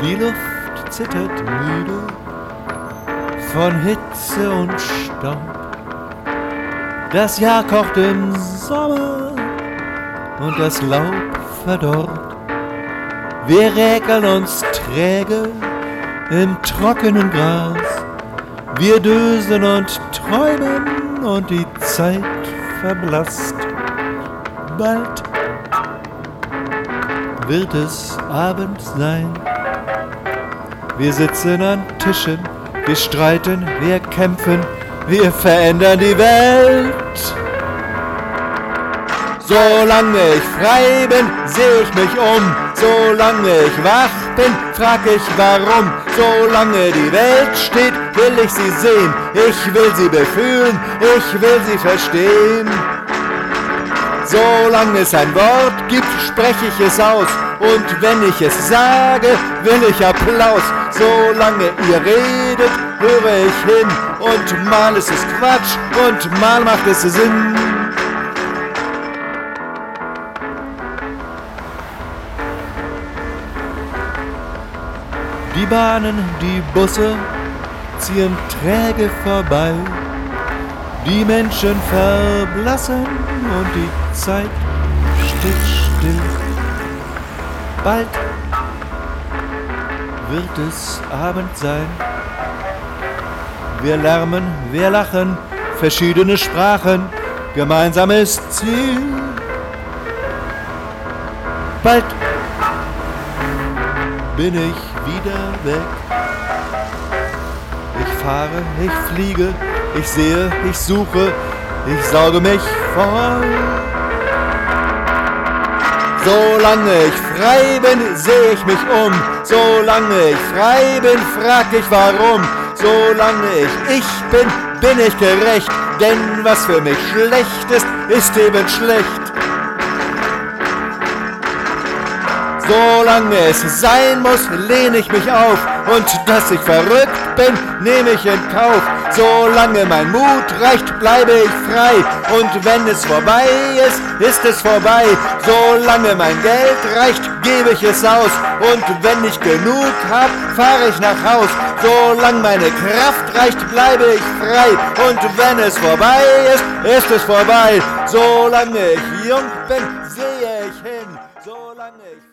Die Luft zittert müde von Hitze und Staub. Das Jahr kocht im Sommer und das Laub verdorrt. Wir räkeln uns träge im trockenen Gras. Wir dösen und träumen und die Zeit verblasst. Bald wird es Abend sein. Wir sitzen an Tischen, wir streiten, wir kämpfen, wir verändern die Welt. Solange ich frei bin, sehe ich mich um. Solange ich wach bin, frag ich warum. Solange die Welt steht, will ich sie sehen. Ich will sie befühlen, ich will sie verstehen. Solange es ein Wort gibt, spreche ich es aus. Und wenn ich es sage, will ich Applaus. Solange ihr redet, höre ich hin. Und mal ist es Quatsch und mal macht es Sinn. Die Bahnen, die Busse ziehen träge vorbei. Die Menschen verblassen und die Zeit steht still. Bald wird es Abend sein. Wir lärmen, wir lachen, verschiedene Sprachen, gemeinsames Ziel. Bald bin ich wieder weg. Ich fahre, ich fliege, ich sehe, ich suche, ich sauge mich voll. Solange ich frei bin, sehe ich mich um. Solange ich frei bin, frag ich warum. Solange ich bin, bin ich gerecht. Denn was für mich schlecht ist eben schlecht. Solange es sein muss, lehne ich mich auf. Und dass ich verrückt bin, nehme ich in Kauf. Solange mein Mut reicht, bleibe ich frei. Und wenn es vorbei ist es vorbei. Solange mein Geld reicht, gebe ich es aus. Und wenn ich genug hab, fahre ich nach Haus. Solange meine Kraft reicht, bleibe ich frei. Und wenn es vorbei ist es vorbei. Solange ich jung bin, sehe ich hin. Solange ich